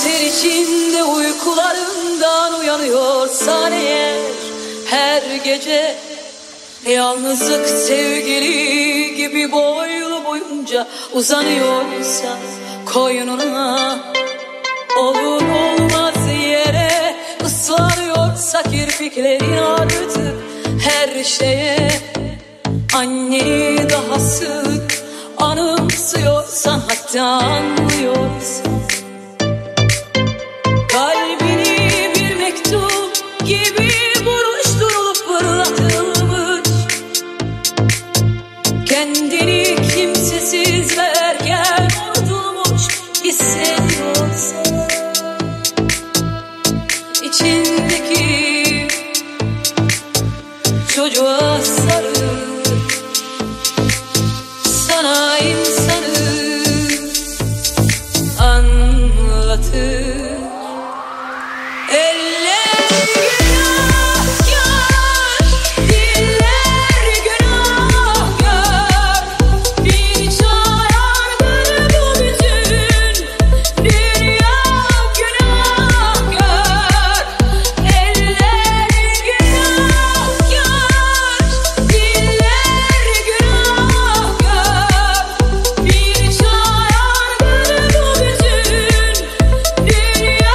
ter içinde uykularından uyanıyorsan eğer, her gece yalnızlık sevgili gibi boylu boyunca uzanıyorsa koynuna, olur olmaz yere ıslanıyorsa kirpiklerin artık her şeye, anneni daha sık anımsıyorsan, hatta anlıyorsan, kalbini bir mektup gibi buruşturulup fırlatılmış, kendini kimsesiz verken unutulmuş hissediyorsan, içindeki çocuğa sarıl, sana insanı anlatır. Eller günahkar, diller günahkar, bir çağırdır bu bütün dünya günahkar. Eller günahkar, diller günahkar, bir çağırdır bu bütün dünya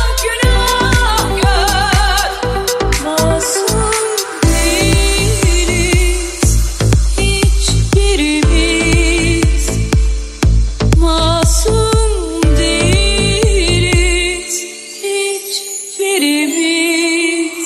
günahkar. Masum değiliz hiçbirimiz, masum değiliz hiçbirimiz.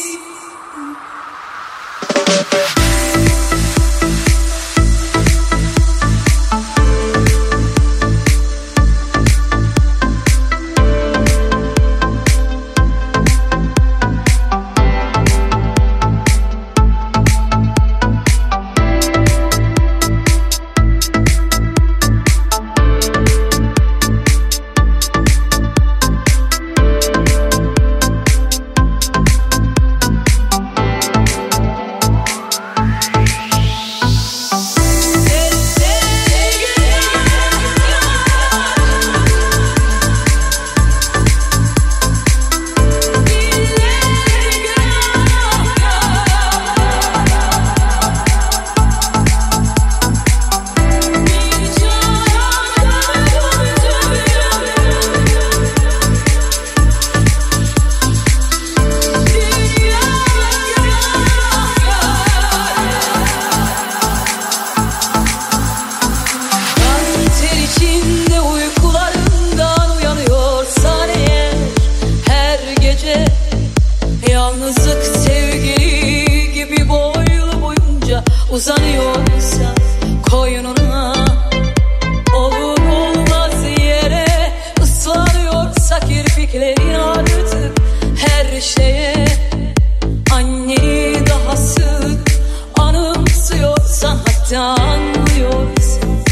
Yalnızlık sevgili gibi boylu boyunca uzanıyorsa koynuna, olur olmaz yere ıslanıyorsa kirpiklerin artık her şeye, anneni daha sık anımsıyorsan, hatta anlıyorsan,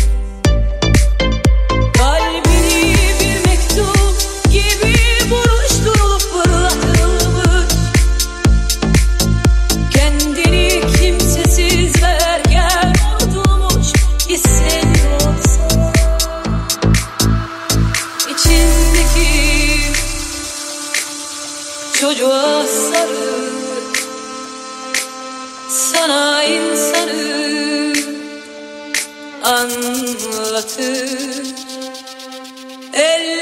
kalbini bir mektup gibi buruşturulup fırlatılmış, kendini kimsesiz verken unutulmuş hissediyorsan, içindeki çocuğa sarıl, sana insanı anlatır.